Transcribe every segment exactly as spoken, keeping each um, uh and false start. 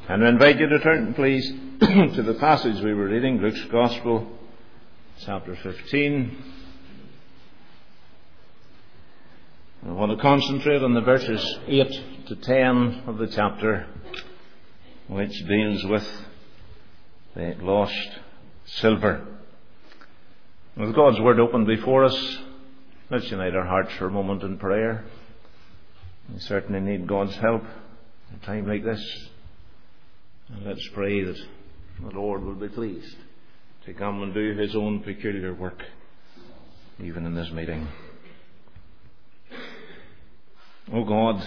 And I invite you to turn, please, to the passage we were reading, Luke's Gospel, chapter fifteen. I want to concentrate on the verses eight to ten of the chapter, which deals with the lost silver. With God's Word open before us, let's unite our hearts for a moment in prayer. We certainly need God's help at a time like this. And let's pray that the Lord will be pleased to come and do His own peculiar work, even in this meeting. O God,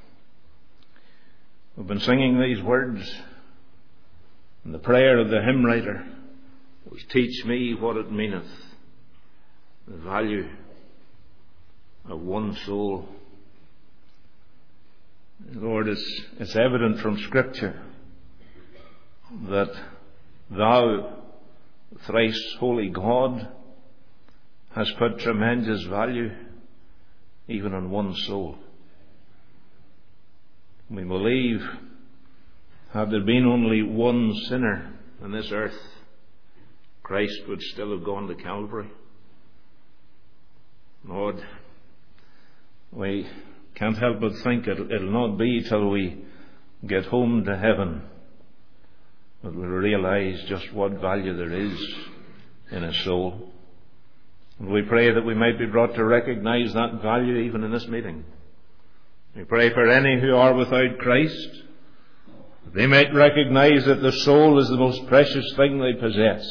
we've been singing these words, and the prayer of the hymn writer was, "Teach me what it meaneth, the value of one soul." Lord, it's, it's evident from Scripture that Thou, thrice holy God, hast put tremendous value even on one soul. We believe, had there been only one sinner on this earth, Christ would still have gone to Calvary. Lord, we can't help but think it, it'll not be till we get home to heaven that we'll realize just what value there is in a soul. And we pray that we might be brought to recognize that value even in this meeting. We pray for any who are without Christ, that they might recognize that the soul is the most precious thing they possess.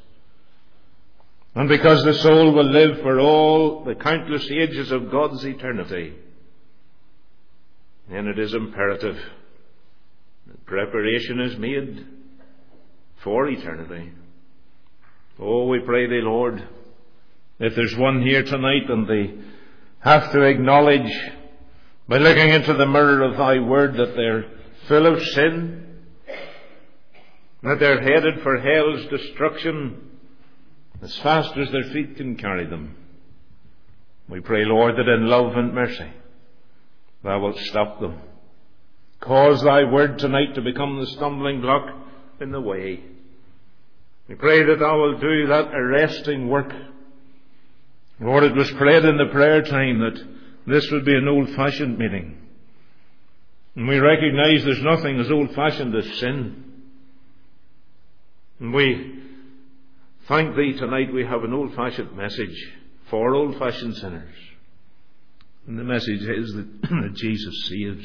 And because the soul will live for all the countless ages of God's eternity, then it is imperative that preparation is made for eternity. Oh, we pray Thee, Lord, if there's one here tonight and they have to acknowledge by looking into the mirror of Thy Word that they're full of sin, that they're headed for hell's destruction as fast as their feet can carry them, we pray, Lord, that in love and mercy Thou wilt stop them. Cause Thy Word tonight to become the stumbling block in the way. We pray that Thou wilt do that arresting work. Lord, it was prayed in the prayer time that this would be an old-fashioned meeting. And we recognize there's nothing as old-fashioned as sin. And we thank Thee tonight we have an old-fashioned message for old-fashioned sinners. And the message is that, that Jesus saves.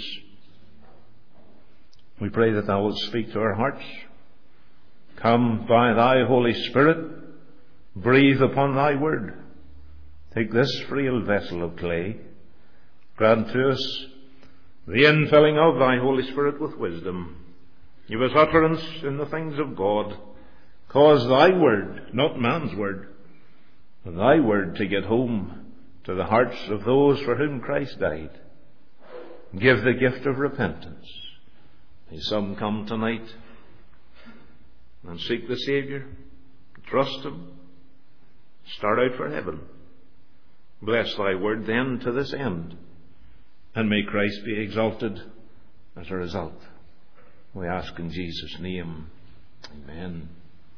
We pray that Thou wilt speak to our hearts. Come by Thy Holy Spirit, breathe upon Thy Word. Take this frail vessel of clay, grant to us the infilling of Thy Holy Spirit with wisdom. Give us utterance in the things of God. Cause Thy Word, not man's word, but Thy Word to get home to the hearts of those for whom Christ died. Give the gift of repentance. May some come tonight and seek the Saviour, trust Him, start out for heaven. Bless Thy Word then to this end, and may Christ be exalted as a result. We ask in Jesus' name. Amen.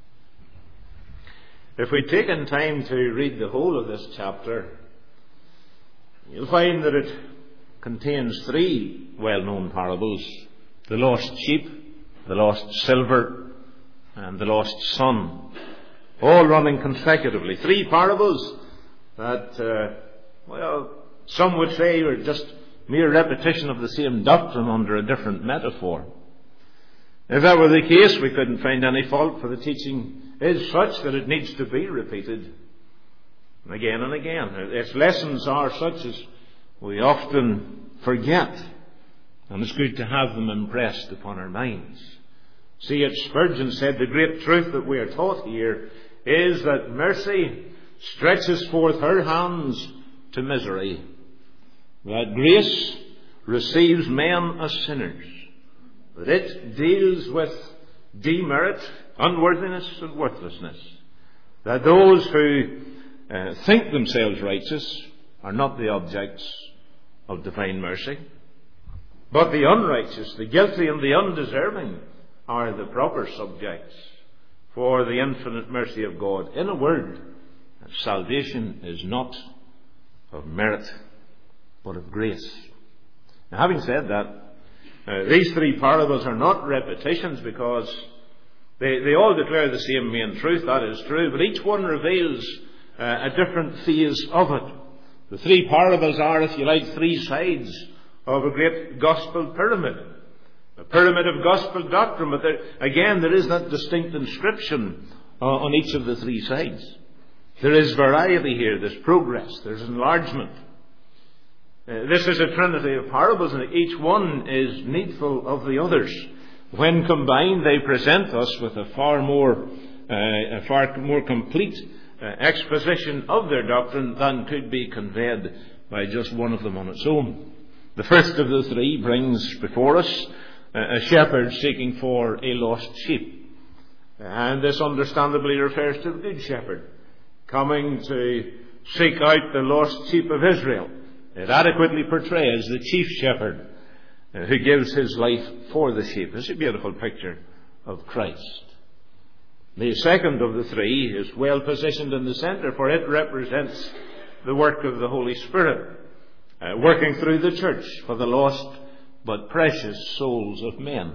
If we'd taken time to read the whole of this chapter, you'll find that it contains three well-known parables: the lost sheep, the lost silver, and the lost son, all running consecutively. Three parables that, uh, well, some would say are just mere repetition of the same doctrine under a different metaphor. If that were the case, we couldn't find any fault, for the teaching is such that it needs to be repeated again and again. Its lessons are such as we often forget, and it's good to have them impressed upon our minds. C H Spurgeon said the great truth that we are taught here is that mercy stretches forth her hands to misery, that grace receives men as sinners, that it deals with demerit, unworthiness and worthlessness, that those who uh, think themselves righteous are not the objects of divine mercy, but the unrighteous, the guilty and the undeserving are the proper subjects for the infinite mercy of God. In a word, salvation is not of merit, but of grace. Now, having said that, uh, these three parables are not repetitions, because they, they all declare the same main truth. That is true, but each one reveals uh, a different phase of it. The three parables are, if you like, three sides of a great gospel pyramid. A pyramid of gospel doctrine, but there, again, there is that distinct inscription uh, on each of the three sides. There is variety here, there's progress, there's enlargement. Uh, this is a trinity of parables, and each one is needful of the others. When combined, they present us with a far more, uh, a far more complete uh, exposition of their doctrine than could be conveyed by just one of them on its own. The first of the three brings before us a shepherd seeking for a lost sheep. And this understandably refers to the Good Shepherd coming to seek out the lost sheep of Israel. It adequately portrays the chief shepherd who gives his life for the sheep. It's a beautiful picture of Christ. The second of the three is well positioned in the centre, for it represents the work of the Holy Spirit, uh, working through the church for the lost but precious souls of men.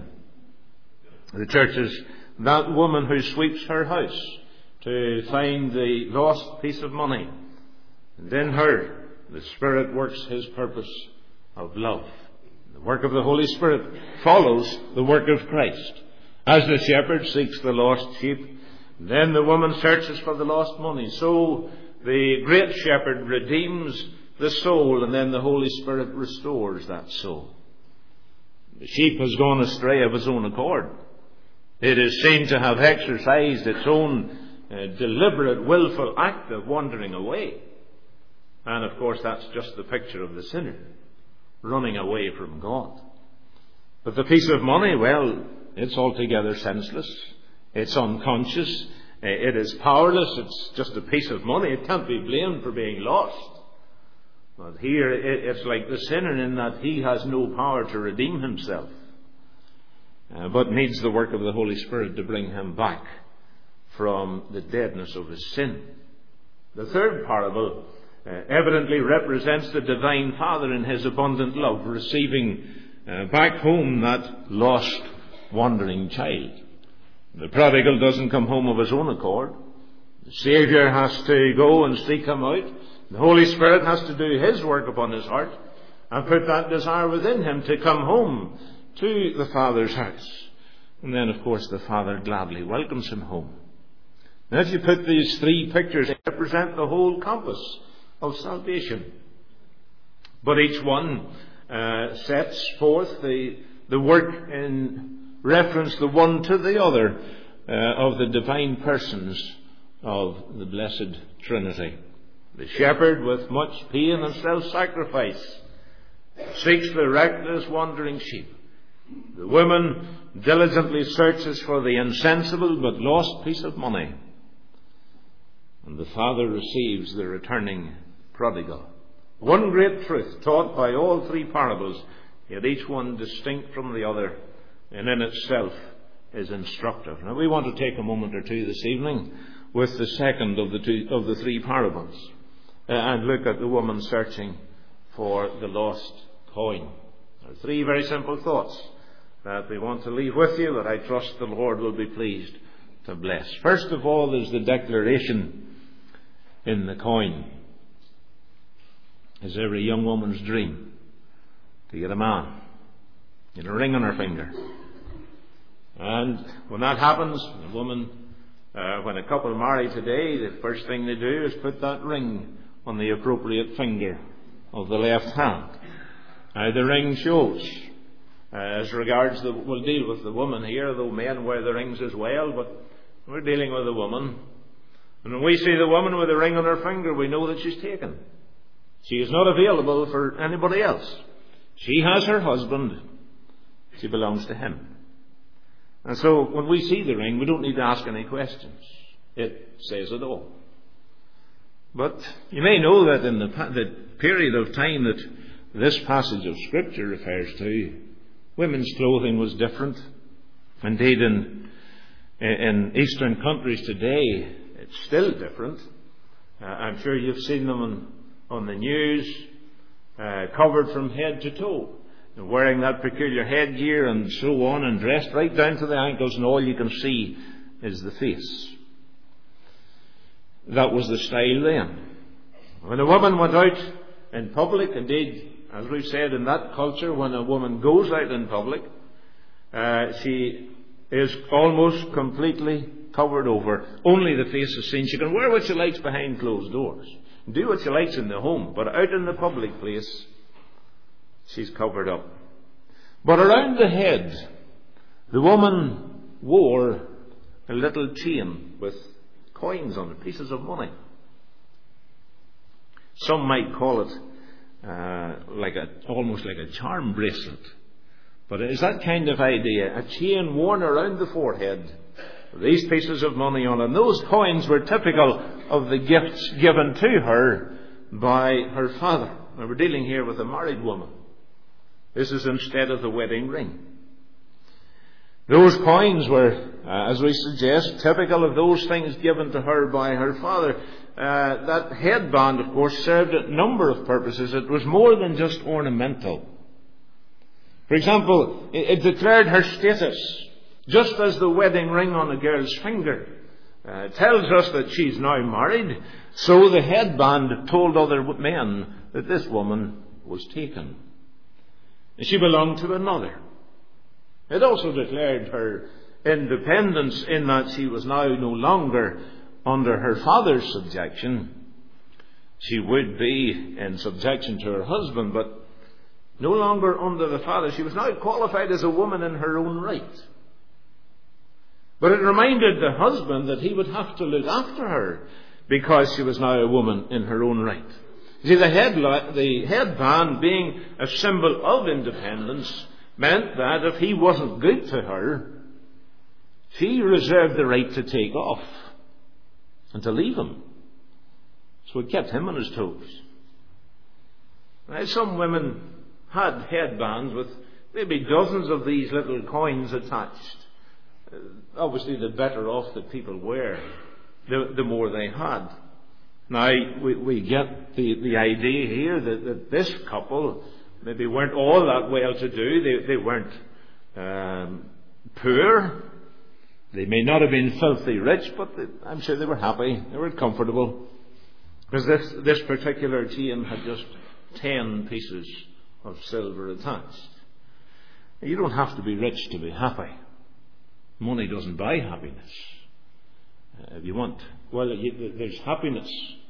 The church is that woman who sweeps her house to find the lost piece of money. And in her, the Spirit works his purpose of love. The work of the Holy Spirit follows the work of Christ. As the shepherd seeks the lost sheep, then the woman searches for the lost money. So the great shepherd redeems the soul, and then the Holy Spirit restores that soul. The sheep has gone astray of its own accord. It is seen to have exercised its own uh, deliberate, willful act of wandering away. And of course, that's just the picture of the sinner, running away from God. But the piece of money, well, it's altogether senseless. It's unconscious. It is powerless. It's just a piece of money. It can't be blamed for being lost. But here it's like the sinner in that he has no power to redeem himself, uh, but needs the work of the Holy Spirit to bring him back from the deadness of his sin. The third parable uh, evidently represents the Divine Father in his abundant love, receiving uh, back home that lost, wandering child. The prodigal doesn't come home of his own accord. The Saviour has to go and seek him out. The Holy Spirit has to do his work upon his heart and put that desire within him to come home to the Father's house. And then, of course, the Father gladly welcomes him home. Now, if you put these three pictures, they represent the whole compass of salvation. But each one uh, sets forth the, the work in reference the one to the other uh, of the divine persons of the blessed Trinity. The shepherd, with much pain and self-sacrifice, seeks the reckless wandering sheep. The woman diligently searches for the insensible but lost piece of money. And the Father receives the returning prodigal. One great truth taught by all three parables, yet each one distinct from the other, and in itself is instructive. Now, we want to take a moment or two this evening with the second of the two of the three parables, uh, and look at the woman searching for the lost coin. There are three very simple thoughts that we want to leave with you that I trust the Lord will be pleased to bless. First of all, there's the declaration in the coin. Is every young woman's dream to get a man, get a ring on her finger. And when that happens, the woman, uh, when a couple marry today, the first thing they do is put that ring on the appropriate finger of the left hand. Now, the ring shows, uh, as regards the, we'll deal with the woman here, though men wear the rings as well, but we're dealing with a woman. And when we see the woman with a ring on her finger, we know that she's taken. She is not available for anybody else. She has her husband. She belongs to him. And so when we see the ring, we don't need to ask any questions. It says it all. But you may know that in the, the period of time that this passage of Scripture refers to, women's clothing was different Indeed, in, in Eastern countries today, it's still different. Uh, I'm sure you've seen them on, on the news, uh, covered from head to toe, wearing that peculiar headgear and so on, and dressed right down to the ankles, and all you can see is the face. That was the style then. When a woman went out in public, indeed, as we've said in that culture, when a woman goes out in public, uh, she is almost completely covered over. Only the face is seen. She can wear what she likes behind closed doors, do what she likes in the home, but out in the public place, she's covered up. But around the head, the woman wore a little chain with coins on it, pieces of money. Some might call it uh, like a almost like a charm bracelet. But it is that kind of idea, a chain worn around the forehead, these pieces of money on it. And those coins were typical of the gifts given to her by her father. Now, we're dealing here with a married woman. This is instead of the wedding ring. Those coins were, uh, as we suggest, typical of those things given to her by her father. Uh, that headband, of course, served a number of purposes. It was more than just ornamental. For example, it, it declared her status, just as the wedding ring on a girl's finger uh, tells us that she's now married. So the headband told other men that this woman was taken. She belonged to another. It also declared her independence in that she was now no longer under her father's subjection. She would be in subjection to her husband, but no longer under the father. She was now qualified as a woman in her own right. But it reminded the husband that he would have to look after her because she was now a woman in her own right. You see, the, head, the headband, being a symbol of independence, meant that if he wasn't good to her, she reserved the right to take off and to leave him. So it kept him on his toes. Now, some women had headbands with maybe dozens of these little coins attached. Uh, obviously, the better off that people were, the, the more they had. Now, we, we get the, the idea here that, that this couple maybe weren't all that well to do. They, they weren't um, poor. They may not have been filthy rich, but they, I'm sure they were happy. They were comfortable. Because this, this particular chain had just ten pieces of silver attached. You don't have to be rich to be happy. Money doesn't buy happiness. Uh, if you want, well, you, there's happiness,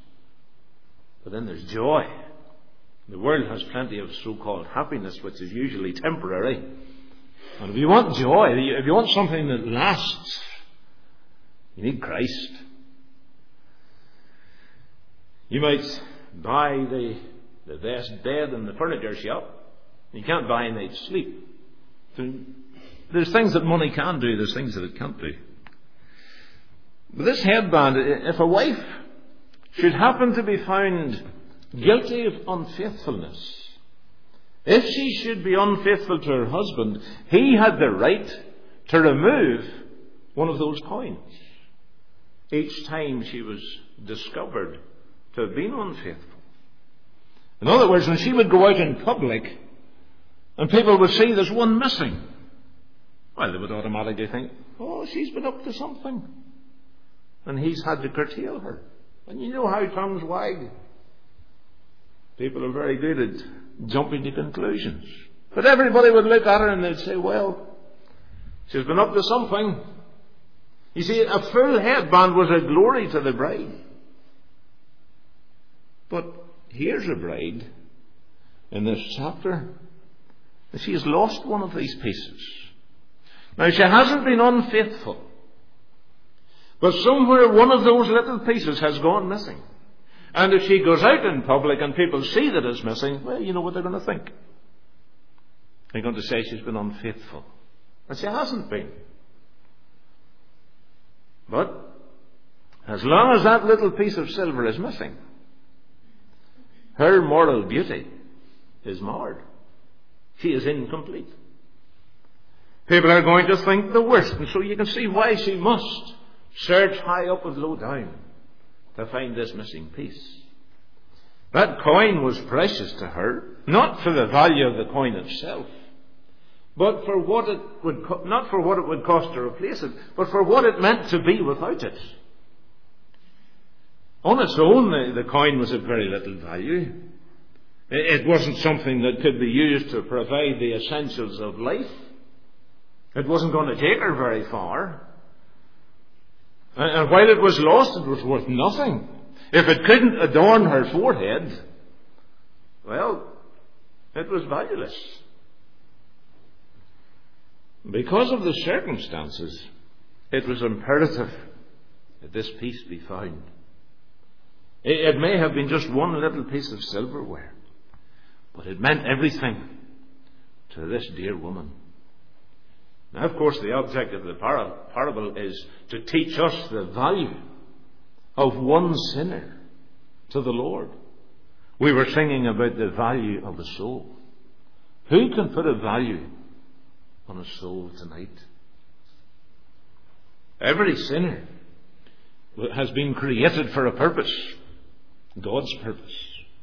but then there's joy. The world has plenty of so-called happiness, which is usually temporary. And if you want joy, if you want something that lasts, you need Christ. You might buy the, the best bed in the furniture shop. You can't buy a night's sleep. There's things that money can do, there's things that it can't do. But this headband, if a wife should happen to be found guilty of unfaithfulness, if she should be unfaithful to her husband, he had the right to remove one of those coins each time she was discovered to have been unfaithful. In other words, when she would go out in public and people would see there's one missing, well, they would automatically think, oh, she's been up to something. And he's had to curtail her. And you know how tongues wag. People are very good at jumping to conclusions. But everybody would look at her and they'd say, well, she's been up to something. You see, a full headband was a glory to the bride. But here's a bride in this chapter. She has lost one of these pieces. Now, she hasn't been unfaithful. But somewhere one of those little pieces has gone missing. And if she goes out in public and people see that it's missing, well, you know what they're going to think. They're going to say she's been unfaithful. And she hasn't been. But as long as that little piece of silver is missing, her moral beauty is marred. She is incomplete. People are going to think the worst, and so you can see why she must search high up and low down to find this missing piece. That coin was precious to her, not for the value of the coin itself, but for what it would, co- not for what it would cost to replace it, but for what it meant to be without it. On its own, the, the coin was of very little value. It, it wasn't something that could be used to provide the essentials of life. It wasn't going to take her very far. And, and while it was lost, it was worth nothing. If it couldn't adorn her forehead, well, it was valueless. Because of the circumstances, it was imperative that this piece be found. It, it may have been just one little piece of silverware, but it meant everything to this dear woman. Now, of course, the object of the par- parable is to teach us the value of one sinner to the Lord. We were singing about the value of a soul. Who can put a value on a soul tonight? Every sinner has been created for a purpose, God's purpose.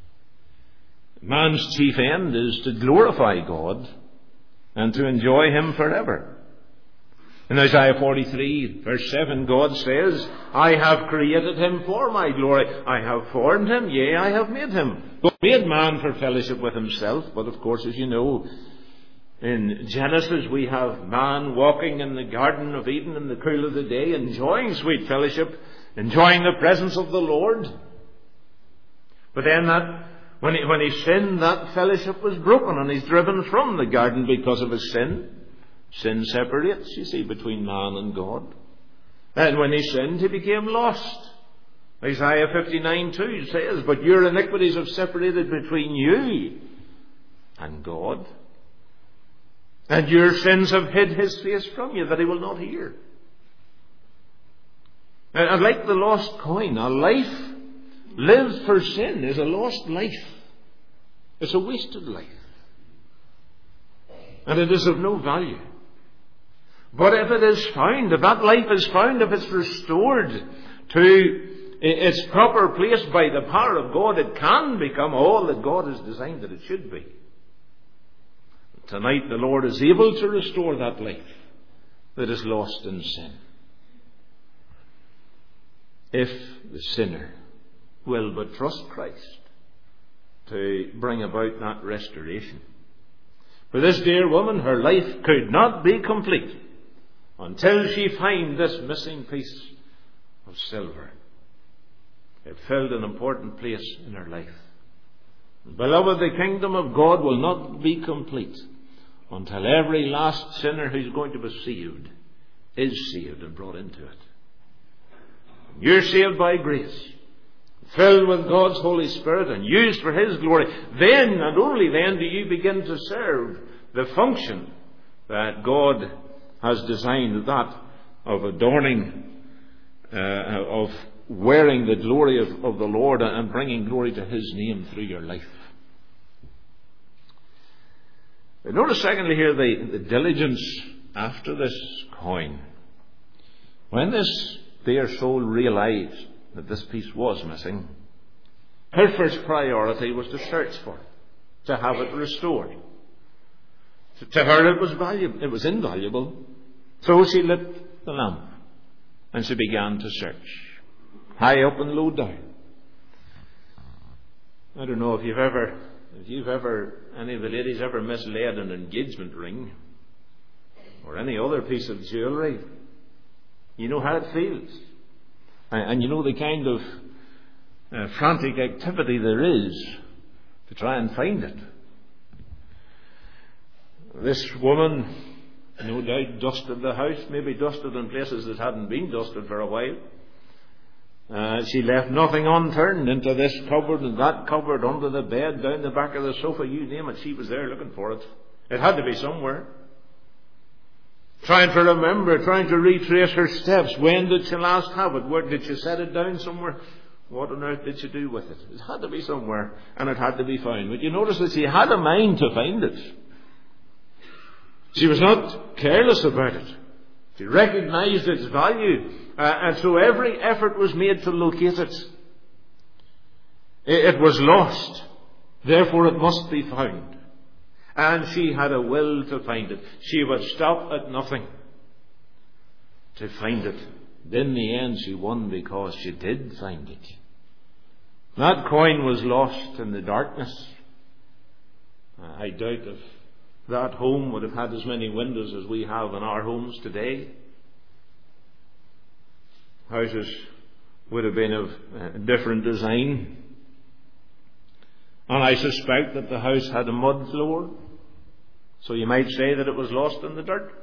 Man's chief end is to glorify God and to enjoy Him forever. In Isaiah forty-three, verse seven, God says, I have created him for my glory. I have formed him, yea, I have made him. God made man for fellowship with himself, but of course, as you know, in Genesis we have man walking in the Garden of Eden in the cool of the day, enjoying sweet fellowship, enjoying the presence of the Lord. But then that, when he, when he sinned, that fellowship was broken, and he's driven from the garden because of his sin. Sin separates, you see, between man and God. And when he sinned, he became lost. Isaiah fifty-nine two says, but your iniquities have separated between you and God. And your sins have hid his face from you, that he will not hear. And like the lost coin, a life lived for sin is a lost life. It's a wasted life. And it is of no value. But if it is found, if that life is found, if it's restored to its proper place by the power of God, it can become all that God has designed that it should be. Tonight the Lord is able to restore that life that is lost in sin, if the sinner will but trust Christ to bring about that restoration. For this dear woman, her life could not be complete until she find this missing piece of silver. It filled an important place in her life. Beloved, the kingdom of God will not be complete until every last sinner who's going to be saved is saved and brought into it. You're saved by grace, filled with God's Holy Spirit and used for His glory. Then and only then do you begin to serve the function that God has designed, that of adorning, uh, of wearing the glory of, of the Lord and bringing glory to His name through your life. Notice secondly here the, the diligence after this coin. When this dear soul realized that this piece was missing, her first priority was to search for it, to have it restored. To her it was valuable, it was invaluable. So she lit the lamp and she began to search, high up and low down. I don't know if you've ever, if you've ever, any of the ladies ever mislaid an engagement ring or any other piece of jewellery. You know how it feels. And, and you know the kind of uh, frantic activity there is to try and find it. This woman, no doubt, dusted the house, maybe dusted in places that hadn't been dusted for a while. Uh, she left nothing unturned, into this cupboard and that cupboard, under the bed, down the back of the sofa, you name it, she was there looking for it. It had to be somewhere. Trying to remember, trying to retrace her steps. When did she last have it? Where did she set it down somewhere? What on earth did she do with it? It had to be somewhere, and it had to be found. But you notice that she had a mind to find it. She was not careless about it. She recognized its value, uh, and so every effort was made to locate it. It was lost, therefore it must be found. And she had a will to find it. She would stop at nothing to find it. In the end she won because she did find it. That coin was lost in the darkness. I doubt if that home would have had as many windows as we have in our homes today. Houses would have been of a different design. And I suspect that the house had a mud floor, so you might say that it was lost in the dirt.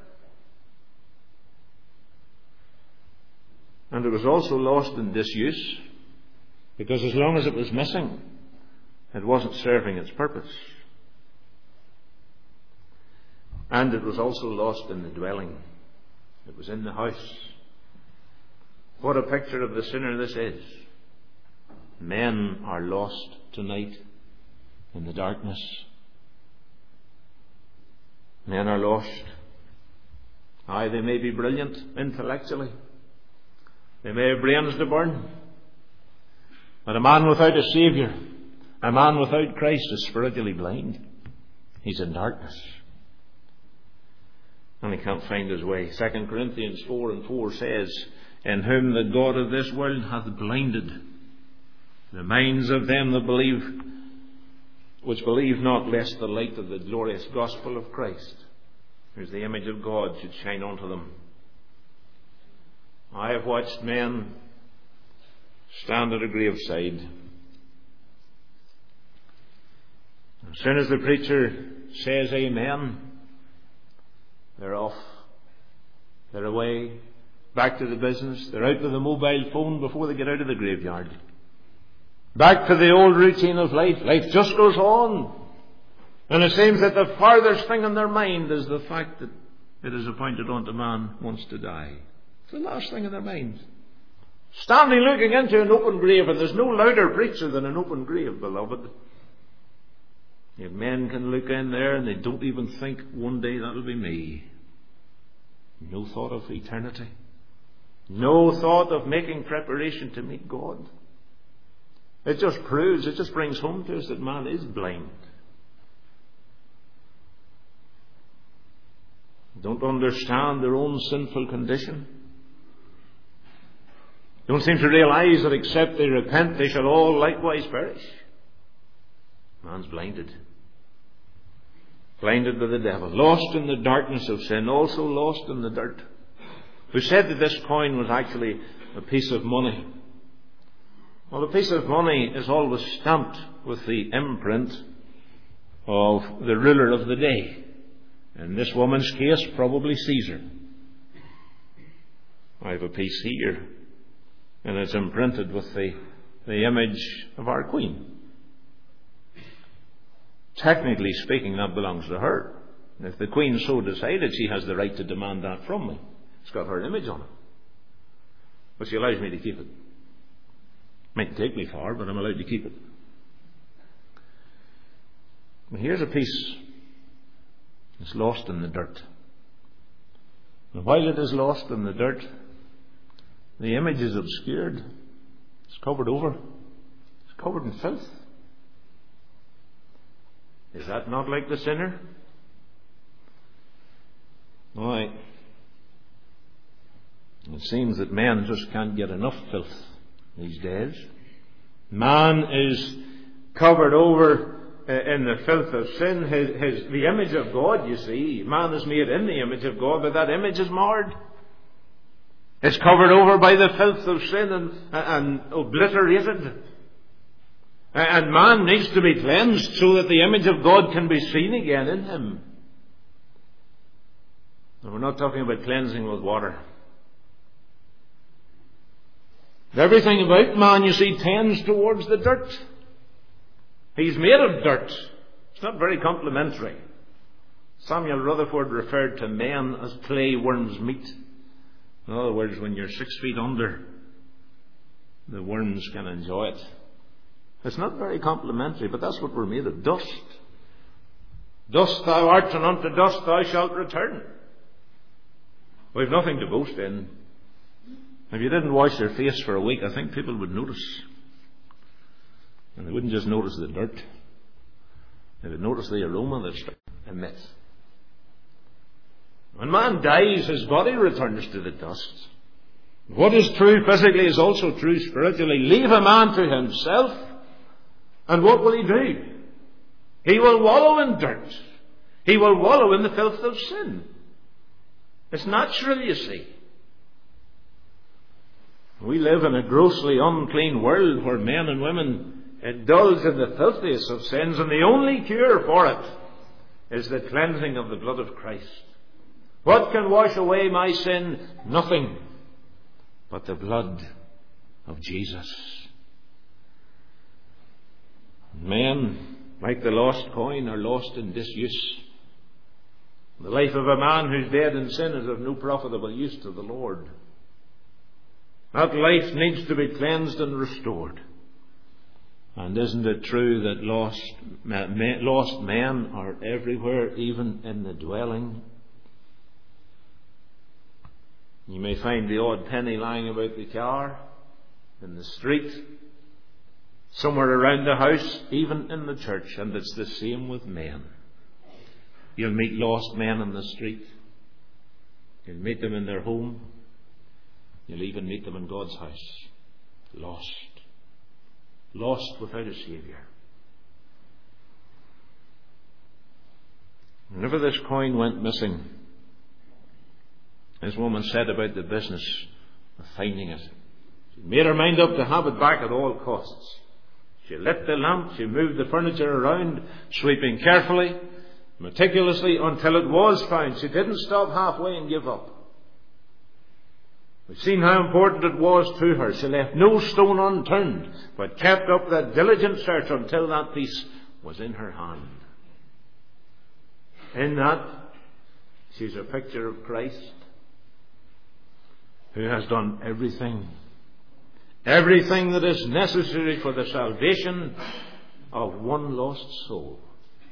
And it was also lost in disuse, because as long as it was missing, it wasn't serving its purpose. And it was also lost in the dwelling. It was in the house. What a picture of the sinner this is. Men are lost tonight in the darkness. Men are lost. Aye, they may be brilliant intellectually. They may have brains to burn. But a man without a Saviour, a man without Christ, is spiritually blind. He's in darkness. And he can't find his way. Second Corinthians four and four says, in whom the God of this world hath blinded the minds of them that believe, which believe not, lest the light of the glorious gospel of Christ, who is the image of God, should shine unto them. I have watched men stand at a graveside. As soon as the preacher says amen, they're off. They're away. Back to the business. They're out with the mobile phone before they get out of the graveyard. Back to the old routine of life. Life just goes on. And it seems that the farthest thing in their mind is the fact that it is appointed unto man once to die. It's the last thing in their minds. Standing looking into an open grave, and there's no louder preacher than an open grave, beloved. If men can look in there and they don't even think, one day that'll be me. No thought of eternity. No thought of making preparation to meet God. It just proves, it just brings home to us that man is blind. Don't understand their own sinful condition. Don't seem to realize that except they repent, they shall all likewise perish. Man's blinded. Blinded by the devil. Lost in the darkness of sin. Also lost in the dirt. Who said that this coin was actually a piece of money? Well, a piece of money is always stamped with the imprint of the ruler of the day. In this woman's case, probably Caesar. I have a piece here, and it's imprinted with the, the image of our Queen. Technically speaking, that belongs to her. And if the Queen so decided, she has the right to demand that from me. It's got her image on it. But she allows me to keep it. Might take me far, but I'm allowed to keep it. Well, here's a piece. It's lost in the dirt. And while it is lost in the dirt, the image is obscured. It's covered over. It's covered in filth. Is that not like the sinner? Why? It seems that men just can't get enough filth these days. Man is covered over in the filth of sin. His, his, the image of God, you see, man is made in the image of God, but that image is marred. It's covered over by the filth of sin and, and obliterated. And man needs to be cleansed so that the image of God can be seen again in him. And we're not talking about cleansing with water. Everything about man, you see, tends towards the dirt. He's made of dirt. It's not very complimentary. Samuel Rutherford referred to men as clay worms' meat. In other words, when you're six feet under, the worms can enjoy it. It's not very complimentary, but that's what we're made of, dust. Dust thou art, and unto dust thou shalt return. We have nothing to boast in. If you didn't wash your face for a week, I think people would notice. And they wouldn't just notice the dirt. They would notice the aroma that emits. When man dies, his body returns to the dust. What is true physically is also true spiritually. Leave a man to himself, and what will he do? He will wallow in dirt. He will wallow in the filth of sin. It's natural, you see. We live in a grossly unclean world where men and women indulge in the filthiest of sins, and the only cure for it is the cleansing of the blood of Christ. What can wash away my sin? Nothing but the blood of Jesus. Men, like the lost coin, are lost in disuse. The life of a man who's dead in sin is of no profitable use to the Lord. That life needs to be cleansed and restored. And isn't it true that lost men, lost men are everywhere, even in the dwelling? You may find the odd penny lying about the car, in the street, somewhere around the house, even in the church, and it's the same with men. You'll meet lost men in the street. You'll meet them in their home. You'll even meet them in God's house. Lost. Lost without a Saviour. Whenever this coin went missing, this woman set about the business of finding it. She made her mind up to have it back at all costs. She lit the lamp, she moved the furniture around, sweeping carefully, meticulously, until it was found. She didn't stop halfway and give up. We've seen how important it was to her. She left no stone unturned, but kept up that diligent search until that piece was in her hand. In that, she's a picture of Christ, who has done everything, everything that is necessary for the salvation of one lost soul.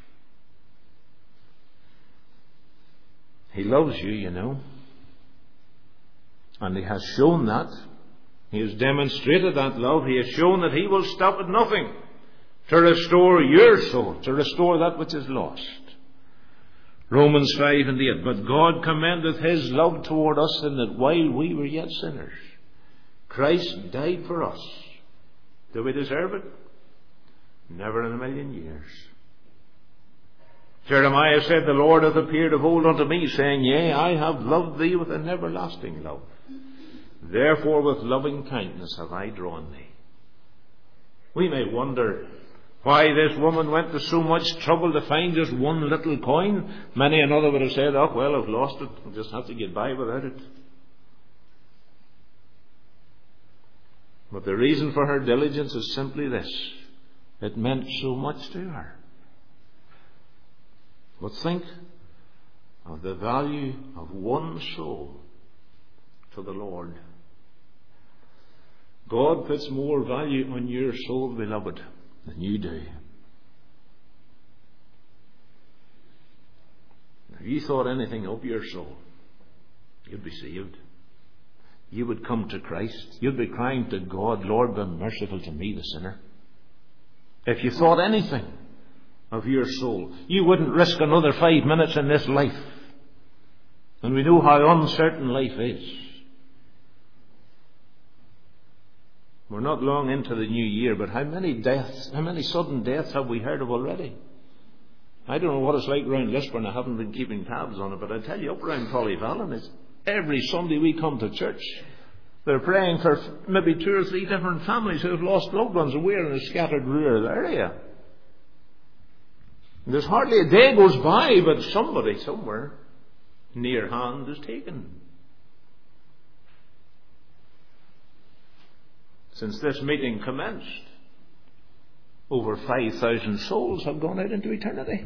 He loves you, you know. And He has shown that. He has demonstrated that love. He has shown that He will stop at nothing to restore your soul, to restore that which is lost. Romans five and eight. But God commendeth His love toward us in that while we were yet sinners, Christ died for us. Do we deserve it? Never in a million years. Jeremiah said, The Lord hath appeared of old unto me, saying, Yea, I have loved thee with an everlasting love. Therefore with loving kindness have I drawn thee. We may wonder why this woman went to so much trouble to find just one little coin. Many another would have said, Oh, well, I've lost it. I'll just have to get by without it. But the reason for her diligence is simply this. It meant so much to her. But think of the value of one soul to the Lord. God puts more value on your soul, beloved, than you do. If you thought anything of your soul, you'd be saved. You would come to Christ. You'd be crying to God, Lord, be merciful to me, the sinner. If you thought anything of your soul, you wouldn't risk another five minutes in this life. And we know how uncertain life is. We're not long into the new year, but how many deaths, how many sudden deaths have we heard of already? I don't know what it's like around Lisburn. I haven't been keeping tabs on it, but I tell you, up around Pollyvallon, it's every Sunday we come to church, they're praying for maybe two or three different families who have lost loved ones, and we're in a scattered rural area. And there's hardly a day goes by, but somebody somewhere near hand is taken. Since this meeting commenced, over five thousand souls have gone out into eternity.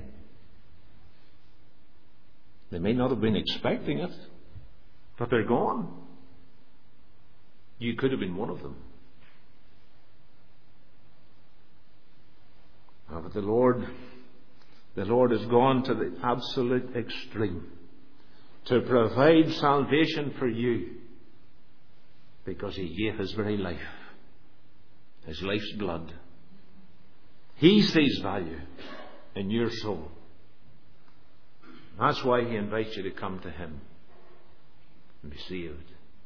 They may not have been expecting it, but they're gone. You could have been one of them. Oh, but the Lord The Lord has gone to the absolute extreme to provide salvation for you, because He gave His very life, His life's blood. He sees value in your soul. That's why He invites you to come to Him and be saved.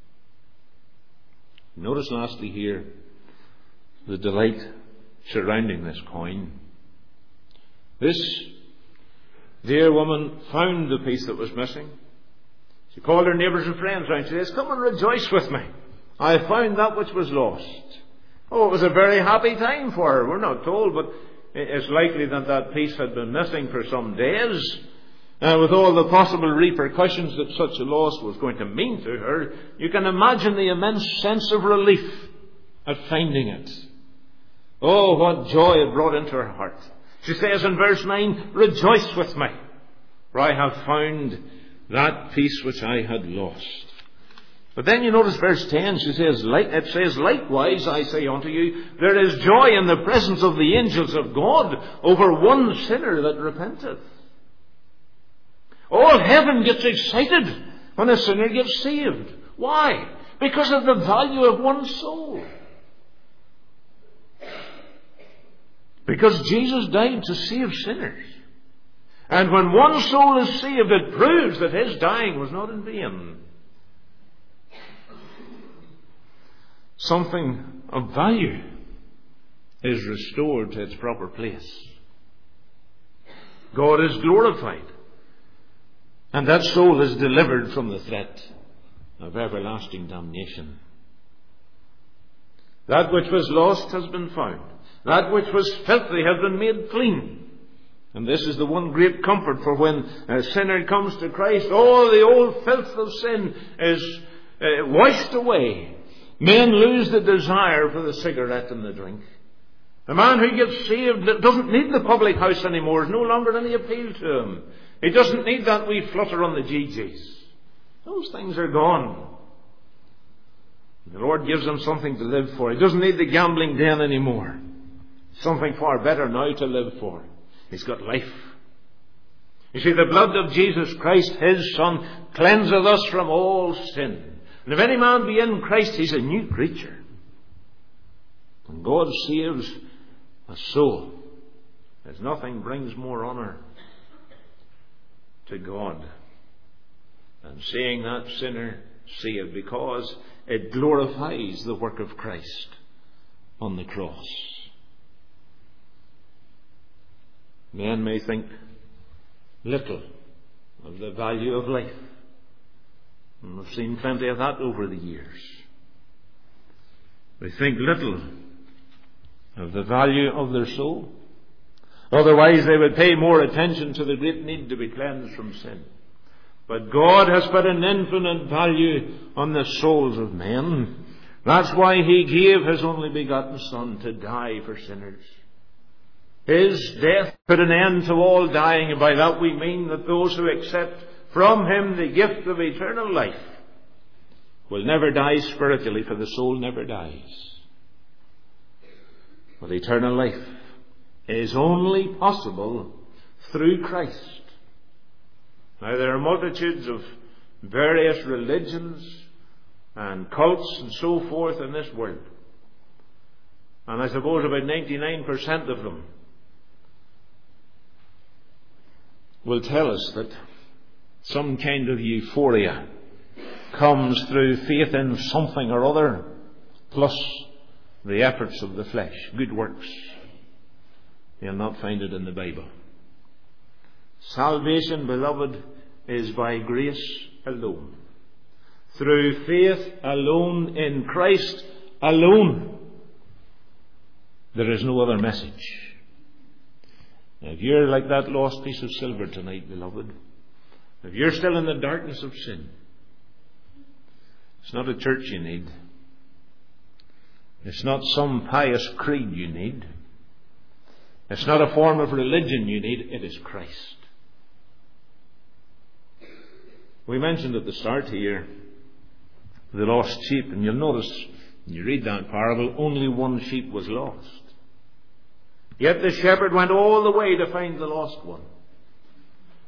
Notice lastly here the delight surrounding this coin. This dear woman found the piece that was missing. She called her neighbours and friends round. She says, "Come and rejoice with me. I found that which was lost." Oh, it was a very happy time for her. We're not told, but it's likely that that piece had been missing for some days. Uh, with all the possible repercussions that such a loss was going to mean to her, you can imagine the immense sense of relief at finding it. Oh, what joy it brought into her heart. She says in verse nine, "Rejoice with me, for I have found that piece which I had lost." But then you notice verse ten, she says, it says, "Likewise I say unto you, there is joy in the presence of the angels of God over one sinner that repenteth." All heaven gets excited when a sinner gets saved. Why? Because of the value of one soul. Because Jesus died to save sinners. And when one soul is saved, it proves that His dying was not in vain. Something of value is restored to its proper place. God is glorified. And that soul is delivered from the threat of everlasting damnation. That which was lost has been found. That which was filthy has been made clean. And this is the one great comfort, for when a sinner comes to Christ, all the old filth of sin is uh, washed away. Men lose the desire for the cigarette and the drink. The man who gets saved doesn't need the public house anymore. There's no longer any appeal to him. He doesn't need that wee flutter on the G Gs. Those things are gone. The Lord gives him something to live for. He doesn't need the gambling den anymore. Something far better now to live for. He's got life. You see, the blood of Jesus Christ, His Son, cleanseth us from all sin. And if any man be in Christ, he's a new creature. When God saves a soul, there's nothing brings more honour to God than seeing that sinner saved, because it glorifies the work of Christ on the cross. Men may think little of the value of life. And we've seen plenty of that over the years. They think little of the value of their soul. Otherwise they would pay more attention to the great need to be cleansed from sin. But God has put an infinite value on the souls of men. That's why He gave His only begotten Son to die for sinners. His death put an end to all dying, and by that we mean that those who accept from Him the gift of eternal life will never die spiritually, for the soul never dies. But eternal life is only possible through Christ. Now, there are multitudes of various religions and cults and so forth in this world. And I suppose about ninety-nine percent of them will tell us that some kind of euphoria comes through faith in something or other, plus the efforts of the flesh, good works. You'll not find it in the Bible. Salvation, beloved, is by grace alone. Through faith alone, in Christ alone. There is no other message. If you're like that lost piece of silver tonight, beloved, if you're still in the darkness of sin, it's not a church you need. It's not some pious creed you need. It's not a form of religion you need. It is Christ. We mentioned at the start here the lost sheep, and you'll notice when you read that parable, only one sheep was lost. Yet the shepherd went all the way to find the lost one.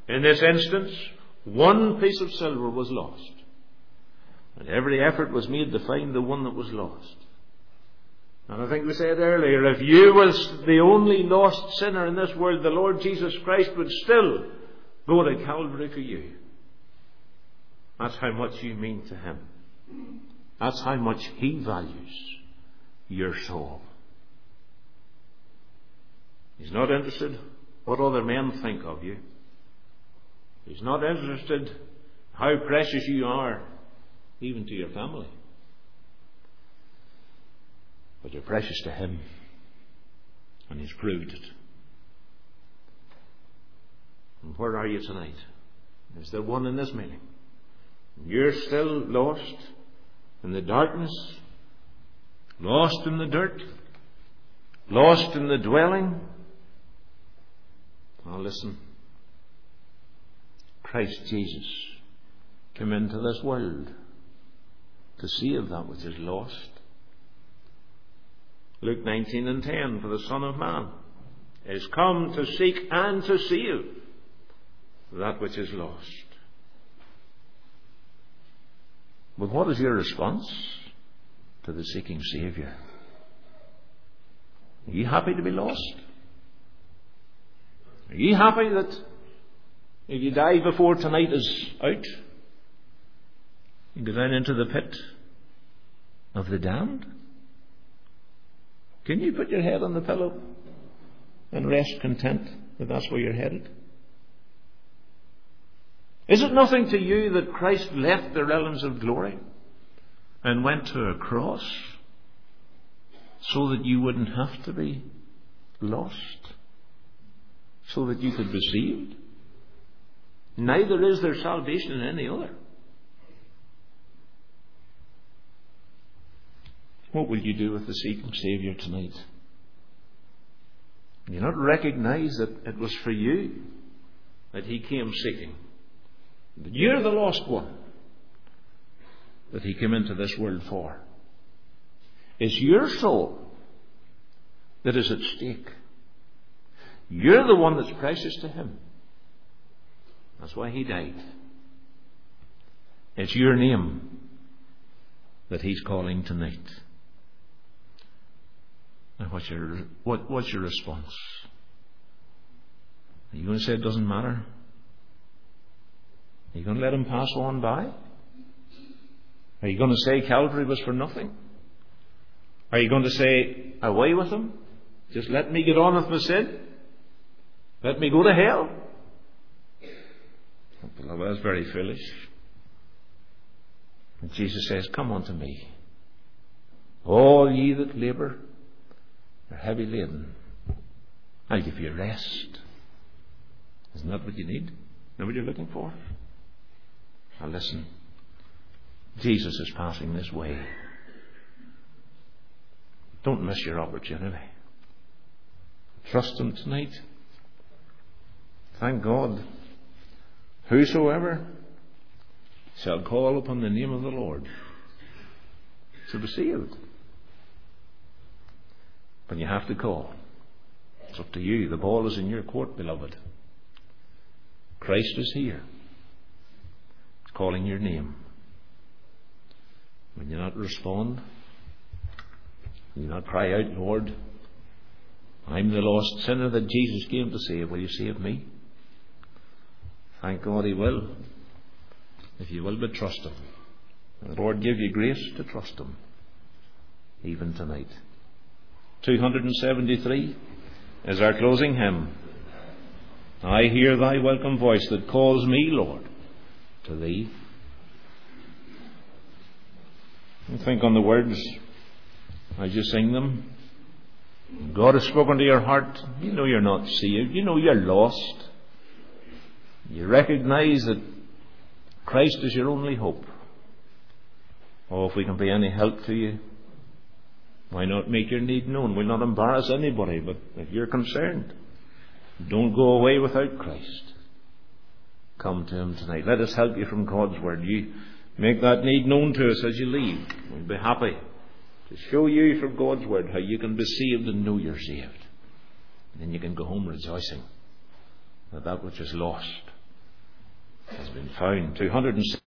In this instance, one piece of silver was lost. And every effort was made to find the one that was lost. And I think we said earlier, if you was the only lost sinner in this world, the Lord Jesus Christ would still go to Calvary for you. That's how much you mean to Him. That's how much He values your soul. He's not interested what other men think of you. He's not interested how precious you are, even to your family. But you're precious to Him, and He's proved it. And where are you tonight? Is there one in this meeting? You're still lost in the darkness, lost in the dirt, lost in the dwelling. Now listen. Christ Jesus came into this world to save that which is lost. Luke nineteen and ten, for the Son of Man is come to seek and to save that which is lost. But what is your response to the seeking Saviour? Are you happy to be lost? Are you happy that if you die before tonight is out, you go down into the pit of the damned? Can you put your head on the pillow and rest content that that's where you're headed? Is it nothing to you that Christ left the realms of glory and went to a cross so that you wouldn't have to be lost, so that you could be saved? Neither is there salvation in any other. What will you do with the seeking Saviour tonight? Do you not recognize that it was for you that He came seeking? That you're the lost one that He came into this world for. It's your soul that is at stake. You're the one that's precious to Him. That's why He died. It's your name that He's calling tonight. Now what's your, what, what's your response? Are you going to say it doesn't matter? Are you going to let Him pass on by? Are you going to say Calvary was for nothing? Are you going to say, away with Him? Just let me get on with my sin? Let me go to hell? Well, that's very foolish. And Jesus says, come unto me, all ye that labour are heavy laden. I'll give you rest. Isn't that what you need? Isn't that what you're looking for? Now listen. Jesus is passing this way. Don't miss your opportunity. Trust Him tonight. Thank God. Whosoever shall call upon the name of the Lord shall be saved. But you have to call. It's up to you. The ball is in your court, beloved. Christ is here. He's calling your name. When you not respond, when you not cry out, Lord, I'm the lost sinner that Jesus came to save. Will you save me? Thank God He will. If you will but trust Him. And the Lord give you grace to trust Him. Even tonight. two seventy-three is our closing hymn. I hear Thy welcome voice that calls me, Lord, to Thee. And think on the words as you sing them. God has spoken to your heart. You know you're not saved. You know you're lost. You recognize that Christ is your only hope. Oh, if we can be any help to you, why not make your need known? We'll not embarrass anybody, but if you're concerned, don't go away without Christ. Come to Him tonight. Let us help you from God's Word. You make that need known to us as you leave. We'll be happy to show you from God's Word how you can be saved and know you're saved. And then you can go home rejoicing that that which is lost has been found. two hundred